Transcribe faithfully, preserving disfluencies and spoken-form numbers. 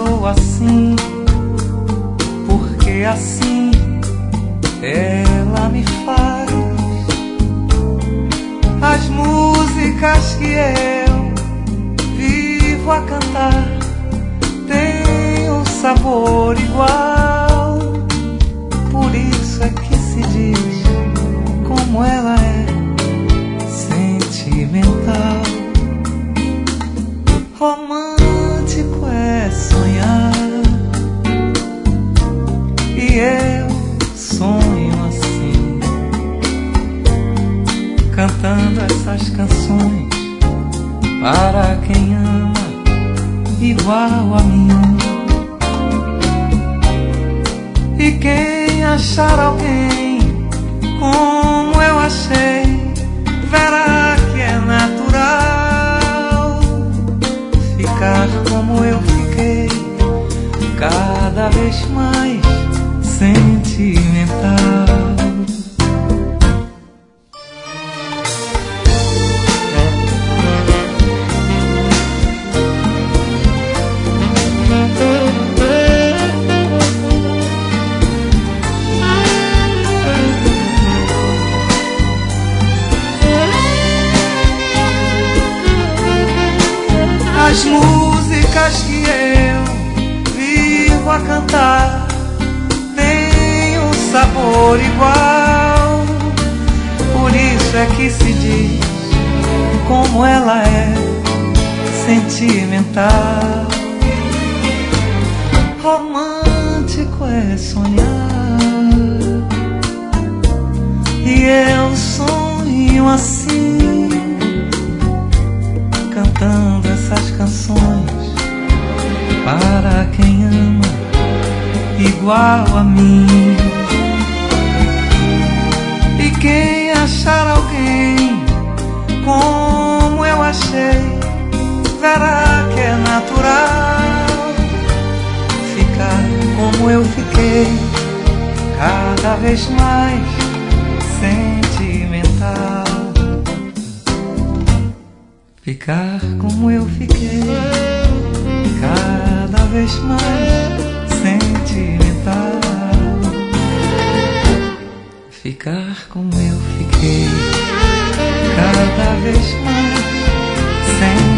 sou assim, porque assim ela me faz. As músicas que eu vivo a cantar têm um sabor igual. Por isso é que se diz como ela é sentimental. Romântico é sonhar, e eu sonho assim, cantando essas canções para quem ama igual a mim. E quem achar alguém como eu achei, verá que é natural ficar como eu fiquei, cada vez mais sentimental. As músicas que eu vivo a cantar têm um sabor igual. Por isso é que se diz como ela é sentimental. Romântico é sonhar, e eu sonho assim, cantando essas canções para quem ama igual a mim. E quem achar alguém como eu achei, verá que é natural ficar como eu fiquei, cada vez mais sentimental. Ficar como eu fiquei, cada vez mais sentimental. Ficar como eu fiquei, cada vez mais sentimental.